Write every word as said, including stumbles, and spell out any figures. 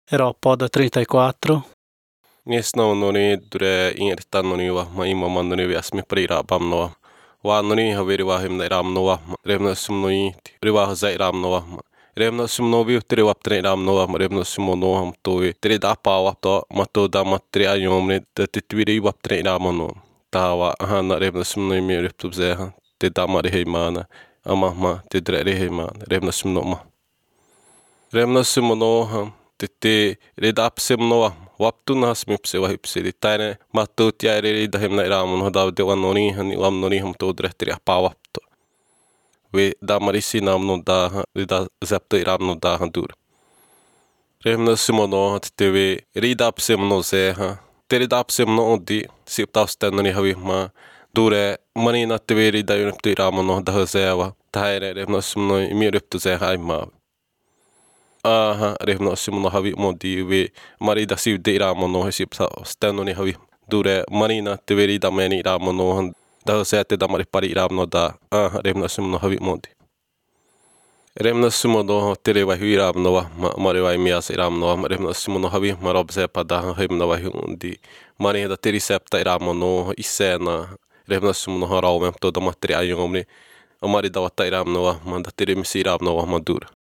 Europa trinta e quatro. Niesno noni dure ingeritan noni wa ma imaman noni viasmi prira bam no. Wa noni haveri wa him ram no wa remna sum noni riwa zai ram no wa. Remna sum no vi tri wa tre ram no wa remna sum no ham to tri da pa wa to ma to da ma tri ayom ne te tviri wa tre ram no. Ta wa han remna sum no mi riptu ze ha te da ma re mana ama ma te dre re mana remna sum no ma. Remna sum no ham te te redap sem no wa waptu nas mipse wa hipse di taine mattu tiairi da himna iramun hoda de wa noni hani wam noni ham to drehtri pa wapto. We da marisi nam no da da zapto iram no da dur. Remna simono te we redap sem no ze ha. Te redap sem no di sipta sten ni havi ma dure mani na te we rida yuniptu iramun no da ze wa taire remna simono mi riptu ze ha ma. Aha, remna simono havi modi we mari da siv de iramun no sip steno ni havi dure mani na te veri da meni iramun no da se te da mari pari iramun no da aha remna simono havi modi. Remna simono tere wa hui iramun no mari wa mias iramun no remna simono havi marob se pa da himna wa hundi mani da teri septa iramun no isena remna simono harau mem to da matri ayomni amari da wata iramun no man da teri misi iramun no madur.